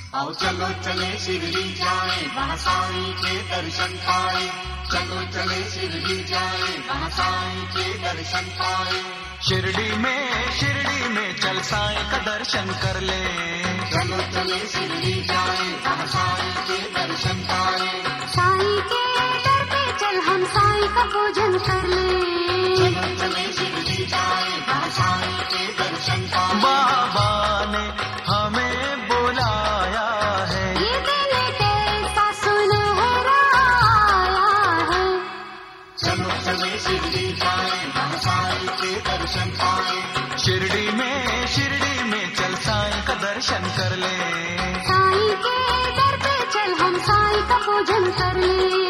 आओ चलो चले शिरडी जाए, वहाँ साईं के दर्शन पाए। चलो चले शिरडी जाए, वहाँ साईं के दर्शन पाए। शिरडी में चल साईं का दर्शन कर ले। चलो चले शिरडी जाए, वहाँ साईं के दर्शन पाए। साईं के दर पे चल हम साईं का पूजन कर ले। चलो चले शिरडी जाए, वहाँ साईं के दर्शन पाए। बाबा ने हमें बुलाया है, ये दिल कैसा सुनहरा आया है। चलो चले शिरडी जाए, वहाँ साईं के दर्शन पाए। शिरडी में चल साईं का दर्शन कर ले। साईं के दर पे चल हम साईं का पूजन कर ले।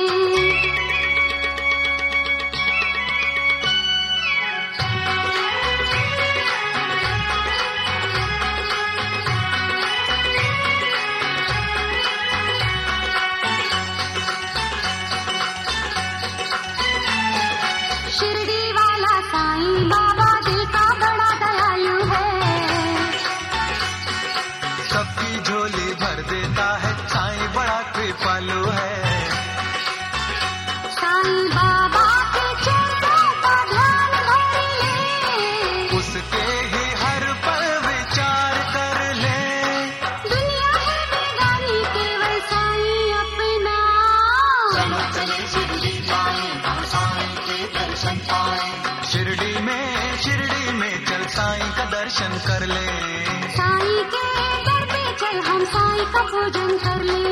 शिरडी वाला साईं बाबा दिल का बड़ा दयालु है। सबकी झोली भर देता है, साईं बड़ा कृपालु है। साईं बाबा के चरणों का ध्यान धर ले। उसके ही हर पल विचार कर ले। दुनिया है बेगानी केवल साईं अपना। चलो चले शिरडी जाए, वहाँ साईं के दर्शन पाए। शिरडी में चल साईं का दर्शन कर ले। साईं के दर पे चल हम साईं का पूजन कर ले।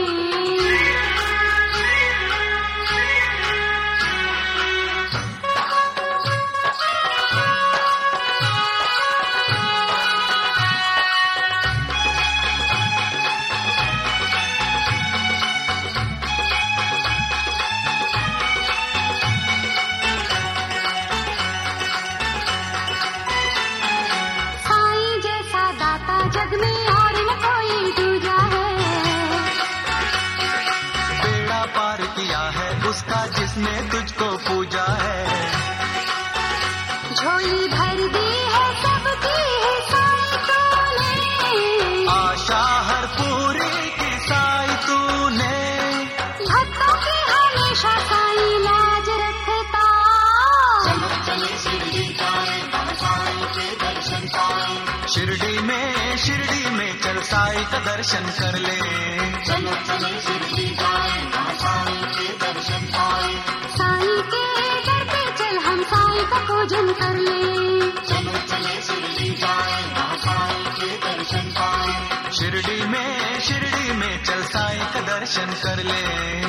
साईं जैसा दाता जग में और न कोई दूजा है। बेड़ा पार किया है उसका जिसने तुझको पूजा है। झोली भर दी है सबकी है साईं तूने। आशा हर पूरी की साईं तूने। भक्तों की हमेशा साईं लाज रखता। चलो चले शिरडी जाए, वहाँ साईं के दर्शन पाए। शिरडी में चल साईं का दर्शन कर ले। चलो चले शिरडी जाए, वहाँ साईं के दर्शन पाए। साईं के दर पे चल हम साईं का पूजन कर ले। चलो चले शिरडी जाए, वहाँ साईं के दर्शन पाए। शिरडी में चल साईं का दर्शन कर ले।